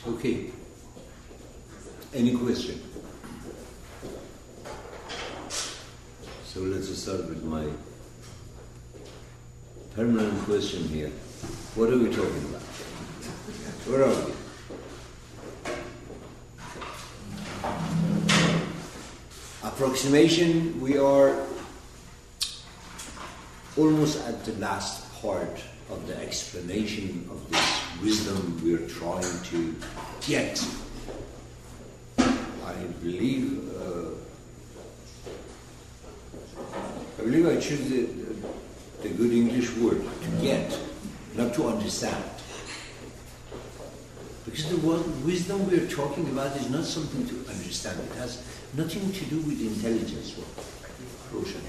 Okay. Any question? So let's start with my permanent question here. What are we talking about? Where are we? Approximation, we are almost at the last part of the explanation of this wisdom we are trying to get. I believe I choose the good English word, to get, not to understand. Because the word wisdom we are talking about is not something to understand. It has nothing to do with intelligence. Roshan.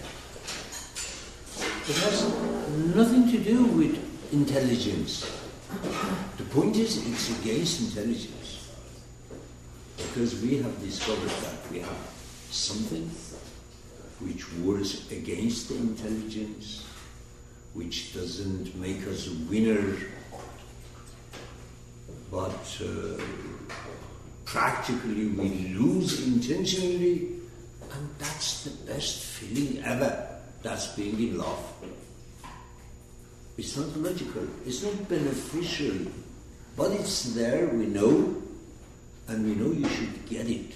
It has nothing to do with intelligence. The point is, it's against intelligence. Because we have discovered that we have something which works against the intelligence, which doesn't make us a winner, but practically we lose intentionally, and that's the best feeling ever. That's being in love. It's not logical, it's not beneficial, but it's there, we know, and we know you should get it.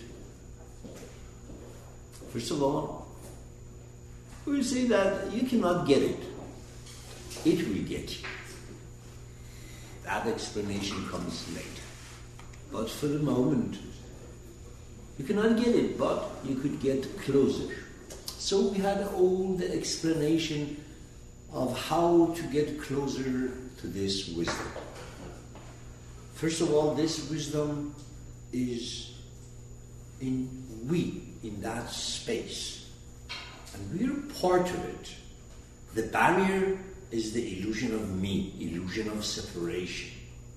First of all, we say that you cannot get it. It will get you. That explanation comes later. But for the moment, you cannot get it, but you could get closer. So we had all the explanation of how to get closer to this wisdom. First of all, this wisdom is in that space. And we're part of it. The barrier is the illusion of me, illusion of separation.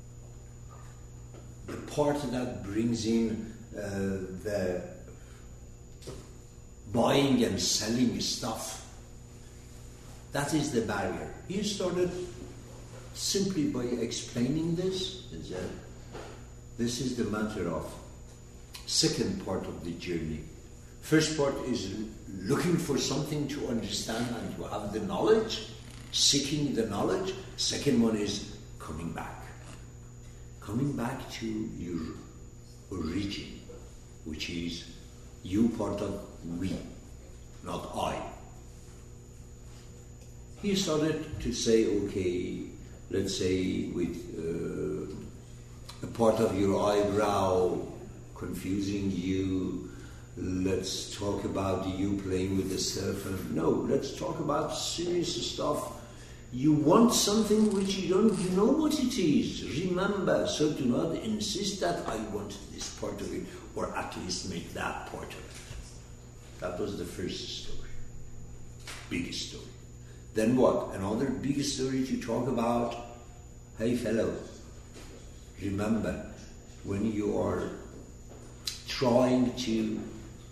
The part that brings in the buying and selling stuff. That is the barrier. He started simply by explaining this. This is the matter of second part of the journey. First part is looking for something to understand and to have the knowledge, seeking the knowledge. Second one is coming back. Coming back to your origin, which is you part of we, not I. He started to say, okay, let's say with a part of your eyebrow confusing you, let's talk about you playing with the serpent. No, let's talk about serious stuff. You want something which you don't know what it is. Remember, so do not insist that I want this part of it, or at least make that part of it. That was the first story. Biggest story. Then what? Another big story to talk about. Hey fellow, remember, when you are trying to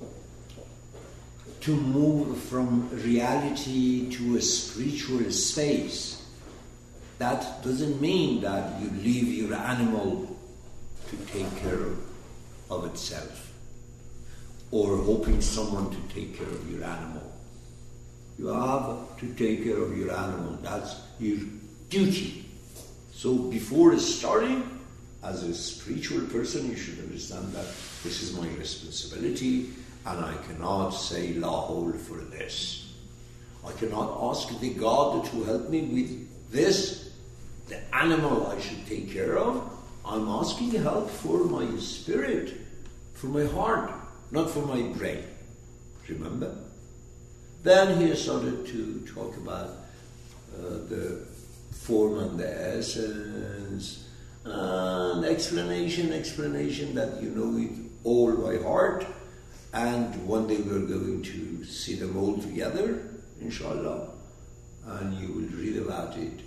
move from reality to a spiritual space, that doesn't mean that you leave your animal to take care of itself, or hoping someone to take care of your animal. You have to take care of your animal. That's your duty. So before starting, as a spiritual person, you should understand that this is my responsibility, and I cannot say lahol for this. I cannot ask the God to help me with this, the animal I should take care of. I'm asking help for my spirit, for my heart, not for my brain. Remember? Then he started to talk about the form and the essence, and explanation that you know it all by heart, and one day we're going to see them all together, inshallah, and you will read about it.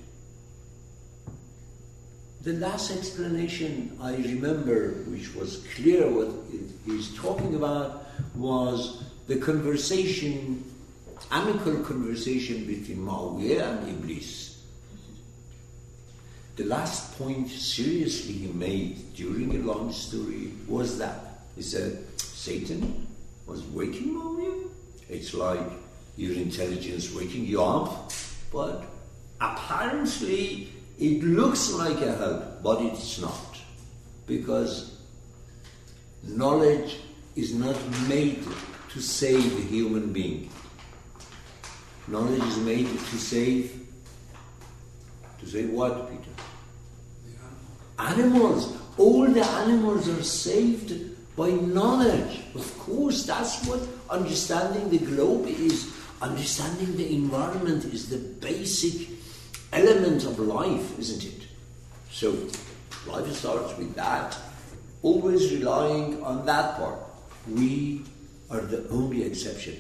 The last explanation I remember, which was clear what he's talking about, was the conversation, amicable conversation between Muawiyah and Iblis. The last point seriously he made during a long story was that he said, Satan was waking on you. It's like your intelligence waking you up, but apparently it looks like a help, but it's not. Because knowledge is not made to save a human being. Knowledge is made to save what, Peter? Animals. All the animals are saved by knowledge. Of course, that's what understanding the globe is. Understanding the environment is the basic element of life, isn't it? So, life starts with that, always relying on that part. We are the only exception.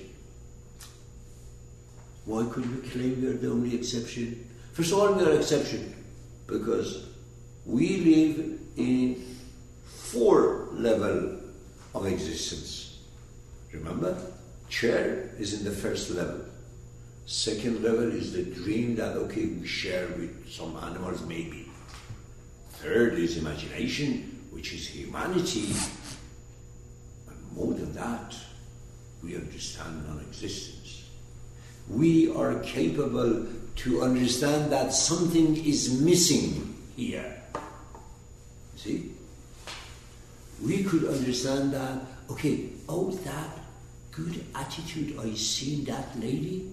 Why could we claim we are the only exception? First of all, we are exception because we live in 4 levels of existence. Remember? Chair is in the first level. Second level is the dream that, okay, we share with some animals, maybe. Third is imagination, which is humanity. And more than that, we understand non-existence. We are capable to understand that something is missing here. See? We could understand that, okay, oh, that good attitude I see in that lady,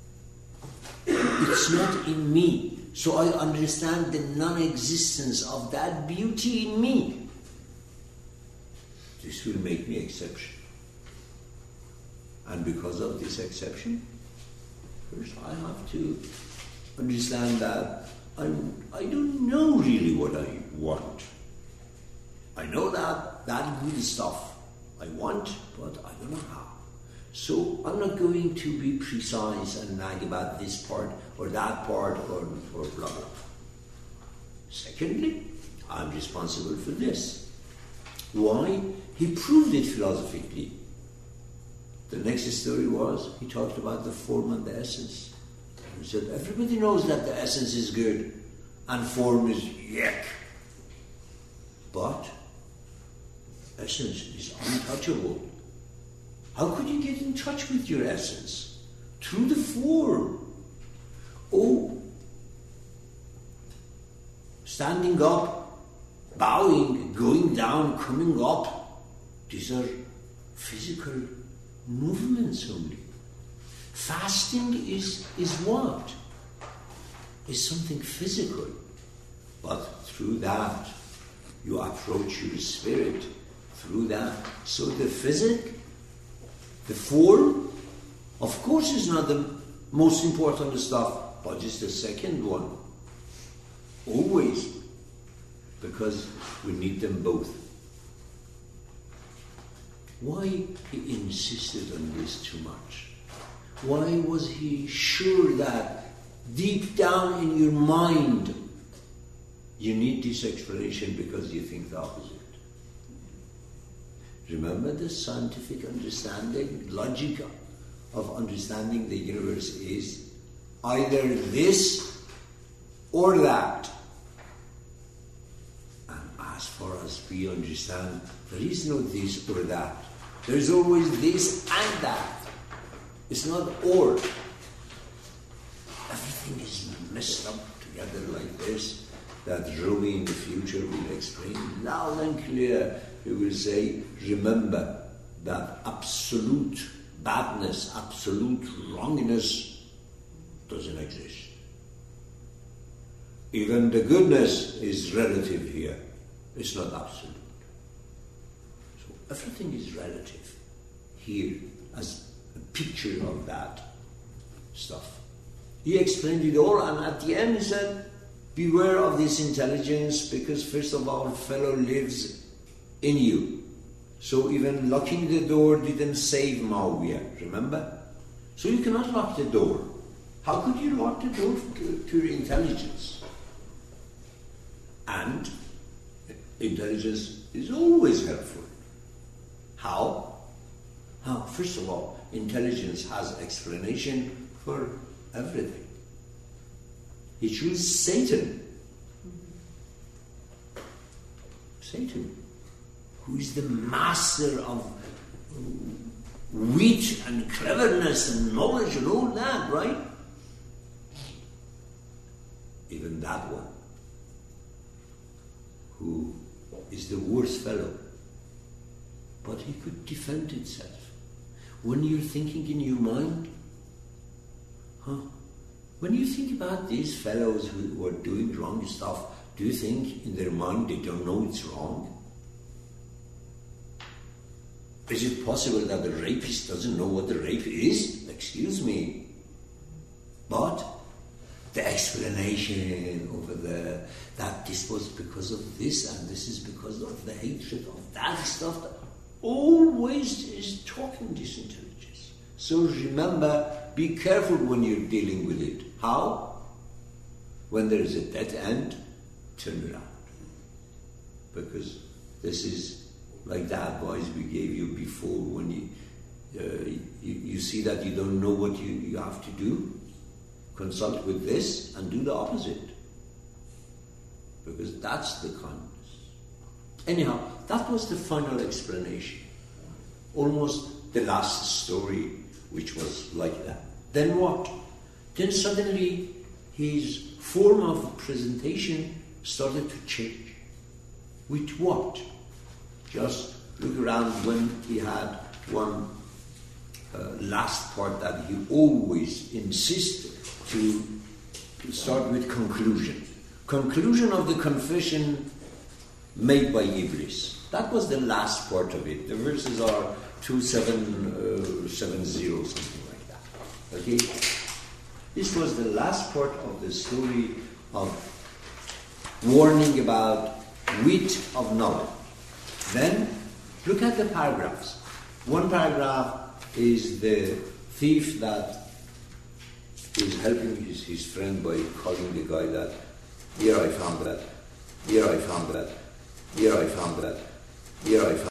it's not in me. So I understand the non-existence of that beauty in me. This will make me exception. And because of this exception, first I have to understand that I don't know really what I want. I know that good stuff I want, but I don't know how. So I'm not going to be precise and nag about this part or that part or blah blah. Secondly, I'm responsible for this. Why? He proved it philosophically. The next story was, he talked about the form and the essence. He said, everybody knows that the essence is good and form is yuck. But essence is untouchable. How could you get in touch with your essence? Through the form. Oh, standing up, bowing, going down, coming up, these are physical movements only. Fasting is what? Is something physical. But through that, you approach your spirit. Through that. So the physic, the form, of course, is not the most important stuff, but it's the second one. Always. Because we need them both. Why he insisted on this too much? Why was he sure that deep down in your mind you need this explanation because you think the opposite? Remember, the scientific understanding, logic of understanding the universe is either this or that. And as far as we understand, there is no this or that. There is always this and that. It's not or. Everything is messed up together like this, that Rumi in the future will explain loud and clear. He will say, remember that absolute badness, absolute wrongness doesn't exist. Even the goodness is relative here. It's not absolute. So everything is relative here as a picture of that stuff. He explained it all, and at the end he said, beware of this intelligence, because first of all, fellow lives in you. So even locking the door didn't save Muawiyah, remember? So you cannot lock the door. How could you lock the door to your intelligence? And intelligence is always helpful. How? First of all, intelligence has explanation for everything. He chose Satan Say to me, who is the master of wit and cleverness and knowledge and all that, right? Even that one, who is the worst fellow, but he could defend itself. When you're thinking in your mind, when you think about these fellows who are doing wrong stuff, do you think in their mind they don't know it's wrong? Is it possible that the rapist doesn't know what the rape is? Excuse me. But the explanation over there, that this was because of this and this is because of the hatred of that stuff, that always is talking disintelligence. So remember, be careful when you're dealing with it. How? When there is a dead end, turn around. Because this is like the advice we gave you before, when you see that you don't know what you have to do, consult with this and do the opposite. Because that's the kindness. Anyhow, that was the final explanation. Almost the last story, which was like that. Then what? Then suddenly his form of presentation started to change. With what? Just look around when he had one last part that he always insisted to start with conclusion. Conclusion of the confession made by Iblis. That was the last part of it. The verses are 2770, something like that. Okay? This was the last part of the story of warning about wit of knowledge. Then, look at the paragraphs. One paragraph is the thief that is helping his friend by calling the guy that, here I found that, here I found that, here I found that, here I found that.